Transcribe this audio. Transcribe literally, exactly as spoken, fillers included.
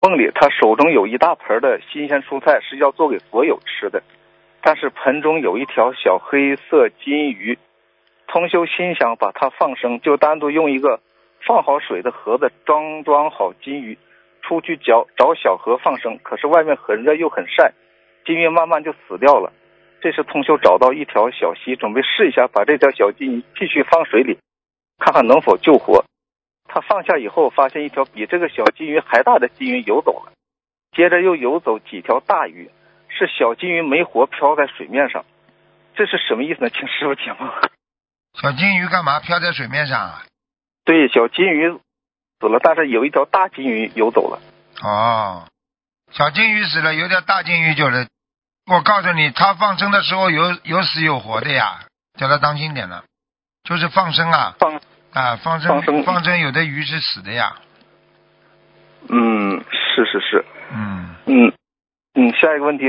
梦里他手中有一大盆的新鲜蔬菜，是要做给佛友吃的，但是盆中有一条小黑色金鱼。同修心想把它放生，就单独用一个放好水的盒子装装好金鱼，出去找找小河放生。可是外面很热又很晒，金鱼慢慢就死掉了。这时同修找到一条小溪，准备试一下把这条小金鱼继续放水里，看看能否救活。他放下以后，发现一条比这个小金鱼还大的金鱼游走了，接着又游走几条大鱼，是小金鱼没活飘在水面上。这是什么意思呢？请师傅解梦。 小金鱼干嘛飘在水面上啊？ 对，小金鱼死了，但是有一条大金鱼游走了。 哦，小金鱼死了，有条大金鱼就是，我告诉你，它放生的时候有有死有活的呀，叫它当心点了。就是放生啊， 放啊放生放生放生有的鱼是死的呀。 嗯，是是是。 嗯嗯嗯，下一个问题。